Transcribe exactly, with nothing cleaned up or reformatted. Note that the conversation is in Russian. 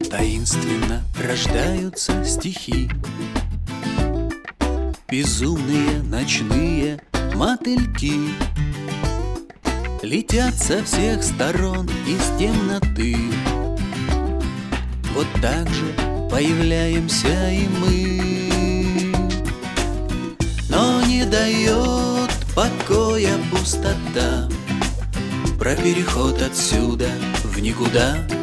Таинственно рождаются стихи, безумные ночные мотыльки летят со всех сторон из темноты. Вот так же появляемся и мы, но не дает покоя пустота про переход отсюда в никуда.